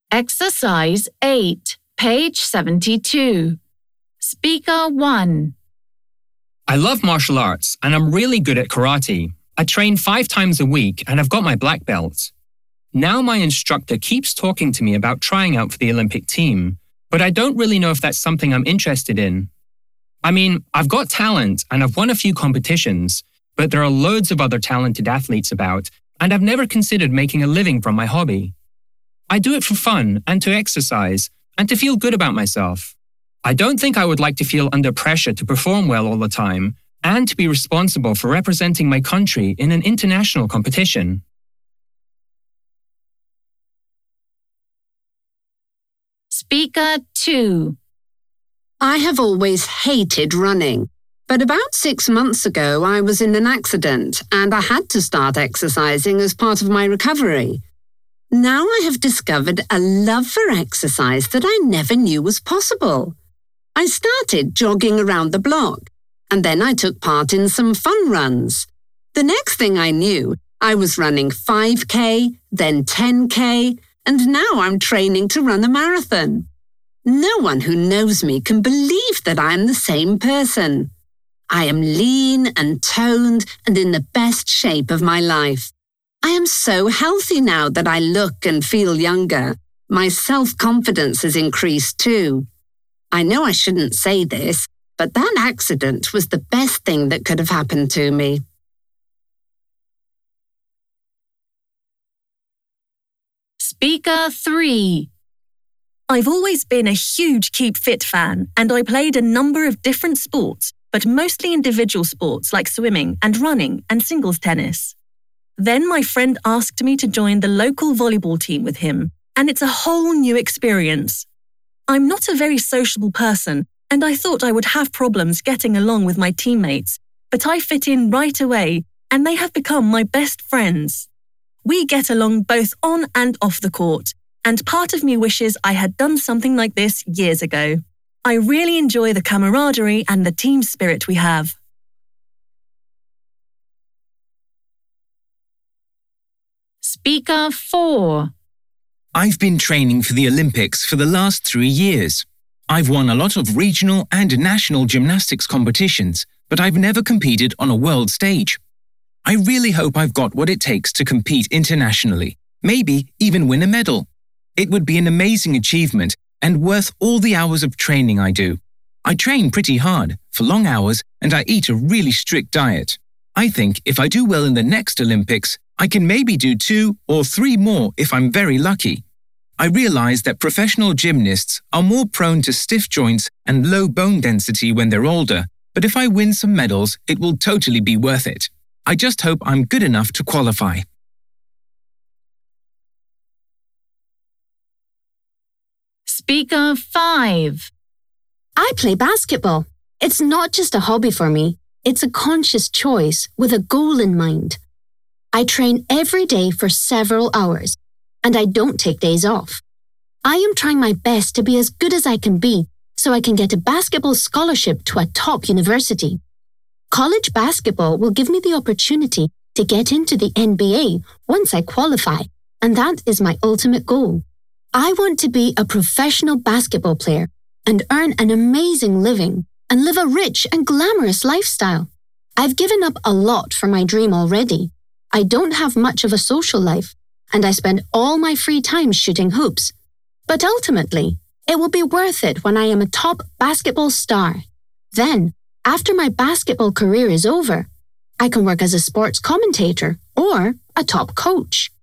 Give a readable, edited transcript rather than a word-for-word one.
Exercise 8, page 72. Speaker 1. I love martial arts and I'm really good at karate. I train 5 times a week and I've got my black belt. Now my instructor keeps talking to me about trying out for the Olympic team, but I don't really know if that's something I'm interested in. I mean, I've got talent and I've won a few competitions, but there are loads of other talented athletes about, and I've never considered making a living from my hobby. I do it for fun and to exercise and to feel good about myself. I don't think I would like to feel under pressure to perform well all the time and to be responsible for representing my country in an international competition. Speaker 2. I have always hated running, but about 6 months ago I was in an accident and I had to start exercising as part of my recovery. Now I have discovered a love for exercise that I never knew was possible. I started jogging around the block, and then I took part in some fun runs. The next thing I knew, I was running 5K, then 10K, and now I'm training to run a marathon. No one who knows me can believe that I am the same person. I am lean and toned and in the best shape of my life. I am so healthy now that I look and feel younger. My self-confidence has increased too. I know I shouldn't say this, but that accident was the best thing that could have happened to me. Speaker 3. I've always been a huge Keep Fit fan, and I played a number of different sports, but mostly individual sports like swimming and running and singles tennis. Then my friend asked me to join the local volleyball team with him, and it's a whole new experience. I'm not a very sociable person, and I thought I would have problems getting along with my teammates, but I fit in right away, and they have become my best friends. We get along both on and off the court, and part of me wishes I had done something like this years ago. I really enjoy the camaraderie and the team spirit we have. Speaker 4. I've been training for the Olympics for the last 3 years. I've won a lot of regional and national gymnastics competitions, but I've never competed on a world stage. I really hope I've got what it takes to compete internationally, maybe even win a medal. It would be an amazing achievement and worth all the hours of training I do. I train pretty hard, for long hours, and I eat a really strict diet. I think if I do well in the next Olympics, I can maybe do 2 or 3 more if I'm very lucky. I realize that professional gymnasts are more prone to stiff joints and low bone density when they're older, but if I win some medals, it will totally be worth it. I just hope I'm good enough to qualify. Speaker 5. I play basketball. It's not just a hobby for me. It's a conscious choice with a goal in mind. I train every day for several hours, and I don't take days off. I am trying my best to be as good as I can be so I can get a basketball scholarship to a top university. College basketball will give me the opportunity to get into the NBA once I qualify, and that is my ultimate goal. I want to be a professional basketball player and earn an amazing living and live a rich and glamorous lifestyle. I've given up a lot for my dream already. I don't have much of a social life, and I spend all my free time shooting hoops. But ultimately, it will be worth it when I am a top basketball star. Then, after my basketball career is over, I can work as a sports commentator or a top coach.